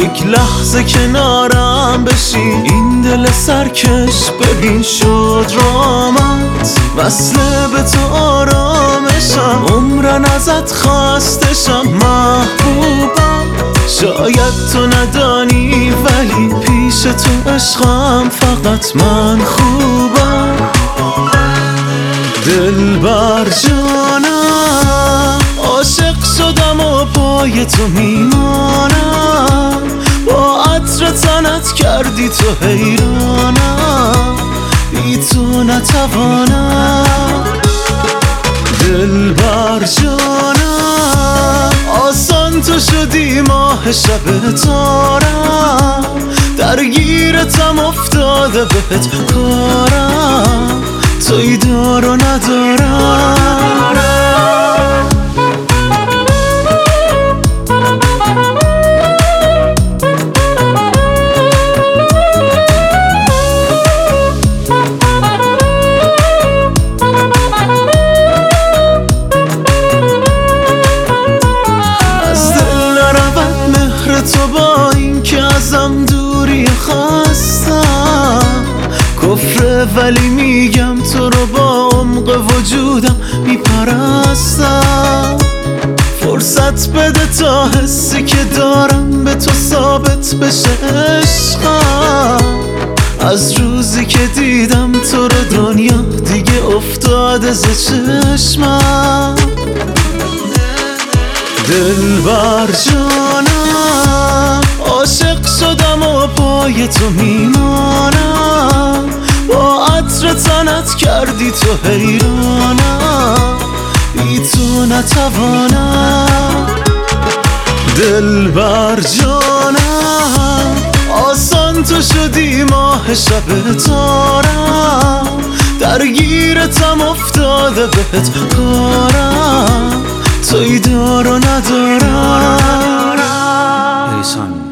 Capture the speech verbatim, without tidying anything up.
یک لحظه کنارم بشین، این دل سرکش ببین شد رامت، وصله به تو آرامشم، عمرن ازت خواستشم محبوبم. شاید تو ندانی ولی پیش تو عشقم فقط من خوبم. دلبر جانم عاشق شدم و پای تو میمانم، با عطر تنت کردی تو حیرانم، بی تو نتوانم. دلبر جانم آسان تو شدی ماه شب تارم، درگیرتم افتاده بهت کارم، توی دار و ندارم. تو با این که ازم دوری خواستم کفره، ولی میگم تو رو با عمق وجودم میپرستم. فرصت بده تا حسی که دارم به تو ثابت بشه عشقم، از روزی که دیدم تو رو دنیا دیگه افتاده ز چشمم. دلبر جانم عاشق شدم و پای تو میمانم، با عطر تنت کردی تو حیرانم، بی تو نتوانم. دلبر جانم آسان تو شدی ماه شب تارم، درگیرتم افتاده بهت کارم، توی دار و ندارم.